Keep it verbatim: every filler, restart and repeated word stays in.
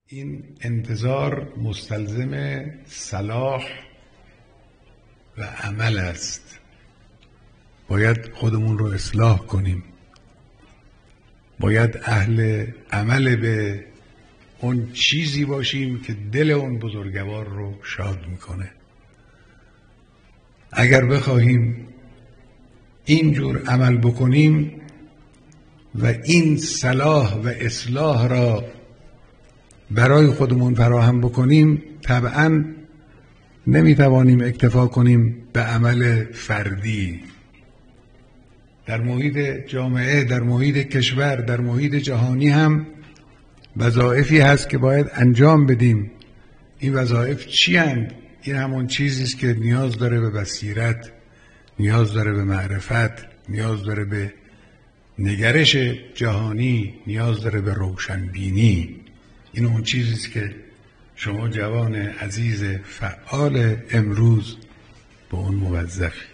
این انتظار مستلزم صلاح و عمل است. باید خودمون رو اصلاح کنیم، باید اهل عمل به اون چیزی باشیم که دل اون بزرگوار رو شاد میکنه. اگر بخواهیم اینجور عمل بکنیم و این صلاح و اصلاح را برای خودمون فراهم بکنیم، طبعا نمیتوانیم اکتفا کنیم به عمل فردی. در محیط جامعه، در محیط کشور، در محیط جهانی هم وظایفی هست که باید انجام بدیم. این وظایف چی هستند؟ این همون چیزی است که نیاز داره به بصیرت، نیاز داره به معرفت، نیاز داره به نگرش جهانی، نیاز داره به روشنبینی. این اون چیزی است که شما جوان عزیز فعال امروز به اون موظفی.